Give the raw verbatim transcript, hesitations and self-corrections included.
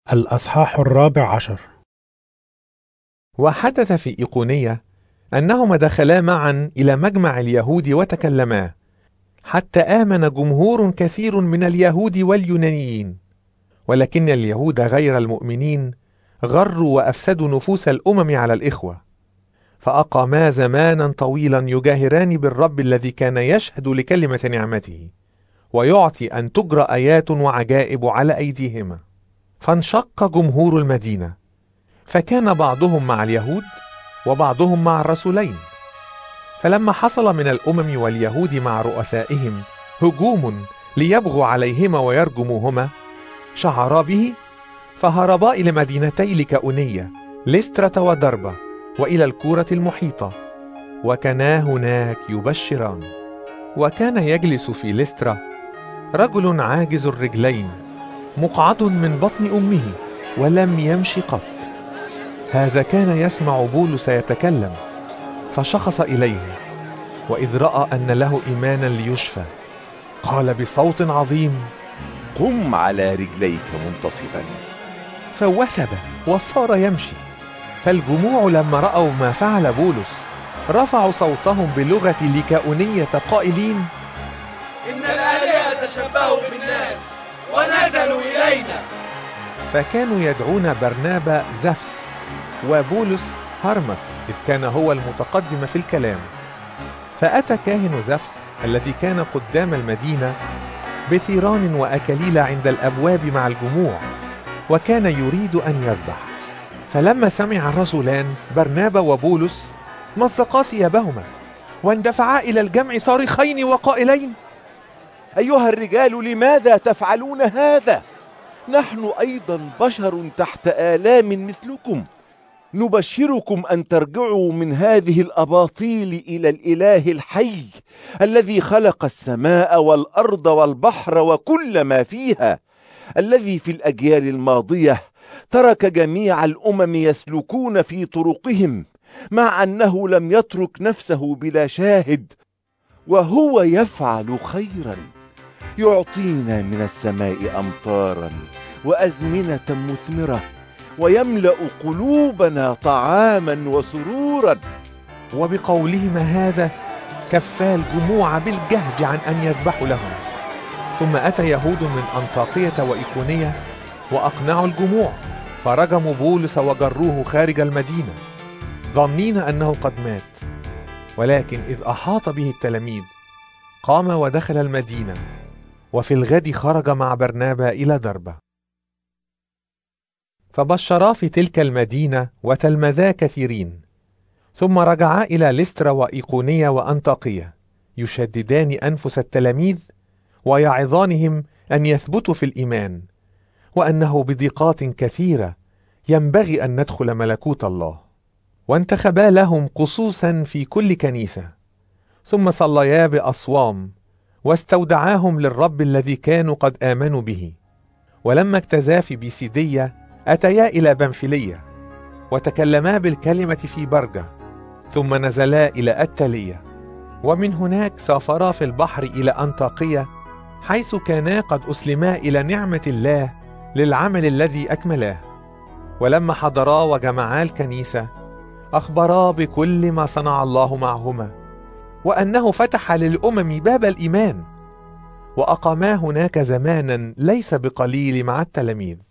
الأصحاح الرابع عشر. وحدث في إيقونية أنهما دخلا معا إلى مجمع اليهود وتكلما، حتى آمن جمهور كثير من اليهود واليونانيين، ولكن اليهود غير المؤمنين غروا وأفسدوا نفوس الأمم على الإخوة، فأقاما زمانا طويلا يجاهران بالرب الذي كان يشهد لكلمة نعمته، ويعطي أن تجرى آيات وعجائب على أيديهما. فانشق جمهور المدينة، فكان بعضهم مع اليهود وبعضهم مع الرسولين. فلما حصل من الأمم واليهود مع رؤسائهم هجوم ليبغوا عليهما ويرجموهما، شعرا به فهربا إلى مدينتي ليكاونية لسترة ودربة وإلى الكورة المحيطة، وكانا هناك يبشران. وكان يجلس في لسترة رجل عاجز الرجلين مقعد من بطن أمه ولم يمش قط. هذا كان يسمع بولس يتكلم، فشخص إليه، وإذ رأى أن له إيمانا ليشفى قال بصوت عظيم: قم على رجليك منتصبا. فوثب وصار يمشي. فالجموع لما رأوا ما فعل بولس رفعوا صوتهم بلغة ليكاونية قائلين: إن الآلهة تشبهوا بالناس ونزلوا إلينا. فكانوا يدعون برنابا زفس وبولس هرمس، إذ كان هو المتقدم في الكلام. فأتى كاهن زفس الذي كان قدام المدينة بثيران وأكليل عند الأبواب مع الجموع، وكان يريد أن يذبح. فلما سمع الرسولان برنابا وبولس مزقا ثيابهما واندفعا إلى الجمع صارخين وقائلين: أيها الرجال، لماذا تفعلون هذا؟ نحن أيضا بشر تحت آلام مثلكم. نبشركم أن ترجعوا من هذه الأباطيل إلى الإله الحي الذي خلق السماء والأرض والبحر وكل ما فيها، الذي في الأجيال الماضية ترك جميع الأمم يسلكون في طرقهم، مع أنه لم يترك نفسه بلا شاهد، وهو يفعل خيرا، يعطينا من السماء أمطارا وأزمنة مثمرة، ويملأ قلوبنا طعاما وسرورا. وبقولهما هذا كفا الجموع بالجهد عن أن يذبحوا لهم. ثم أتى يهود من أنطاكية وإيقونية وأقنعوا الجموع، فرجموا بولس وجروه خارج المدينة ظنين أنه قد مات. ولكن إذ أحاط به التلاميذ قام ودخل المدينة، وفي الغد خرج مع برنابا إلى دربة. فبشرا في تلك المدينة وتلمذا كثيرين، ثم رجعا إلى لسترة وإيقونية وأنطاكية يشددان أنفس التلاميذ ويعظانهم أن يثبتوا في الإيمان، وأنه بضيقات كثيرة ينبغي أن ندخل ملكوت الله. وانتخبا لهم قصوصا في كل كنيسة، ثم صليا بأصوام واستودعاهم للرب الذي كانوا قد آمنوا به. ولما اجتازا في بيسيدية أتيا إلى بنفلية وتكلما بالكلمة في برجة، ثم نزلا إلى أتالية، ومن هناك سافرا في البحر إلى أنطاكية، حيث كانا قد أسلما إلى نعمة الله للعمل الذي أكملاه. ولما حضرا وجمعا الكنيسة أخبرا بكل ما صنع الله معهما، وأنه فتح للأمم باب الإيمان، وأقاما هناك زمانا ليس بقليل مع التلاميذ.